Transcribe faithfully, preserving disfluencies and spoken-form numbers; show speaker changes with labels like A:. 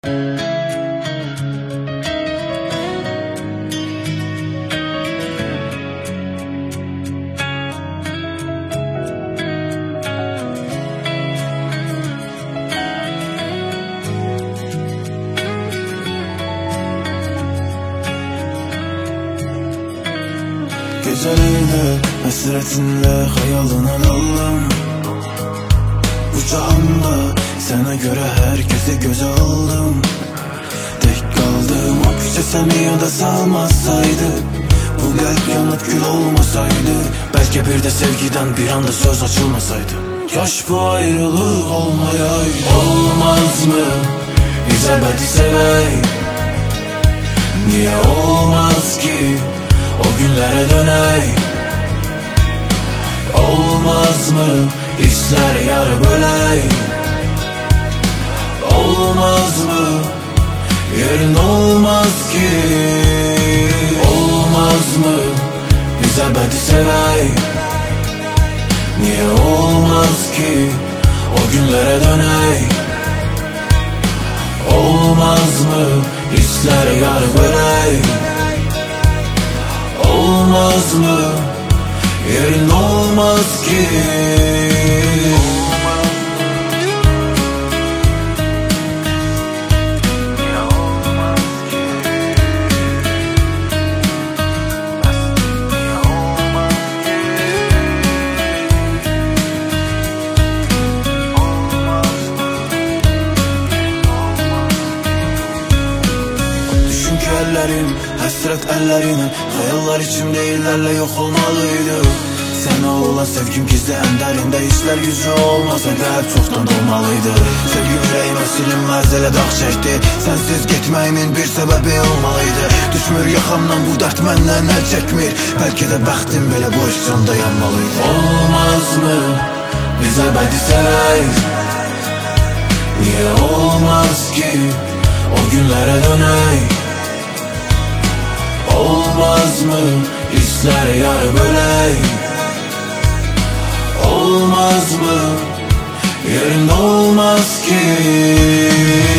A: Gecelerine hasretinle hayalına daldım. Bu cahanda sana göre herkese göze aldım. Tek kaldığım o küçük seni ya da salmasaydı, bu kalp yanıp kül olmasaydı, belki bir de sevgiden bir anda söz açılmasaydı, yaş bu ayrılık olmayaydı. Olmaz mı biz ebedi sevey? Niye olmaz ki o günlere döney? Olmaz mı hisler yar böley? Olmaz mı yerin olmaz ki? Olmaz mı biz ebedi sevey? Niye olmaz ki o günlere döney? Olmaz mı hisler yar böley? Olmaz mı yerin olmaz ki? Ellerim, hasret ellerinin, hayallar içimde illerle yok olmalıydı. Sana olan sevgim gizli en derinde, hisler yüzü olmasa kalp çoktan dolmalıydı. Sevgi yüreğime silinmez ele dağ çekti, sensiz gitmeyimin bir sebebi olmalıydı. Düşmür yakamdan bu dert menden el çekmir, belki de bəxtim belə bu işcanda yanmalıydı. Olmaz mı biz ebedi sevey? Niye olmaz ki o günlere döney? Olmaz mı hisler yar böley? Olmaz mı yerin olmaz ki?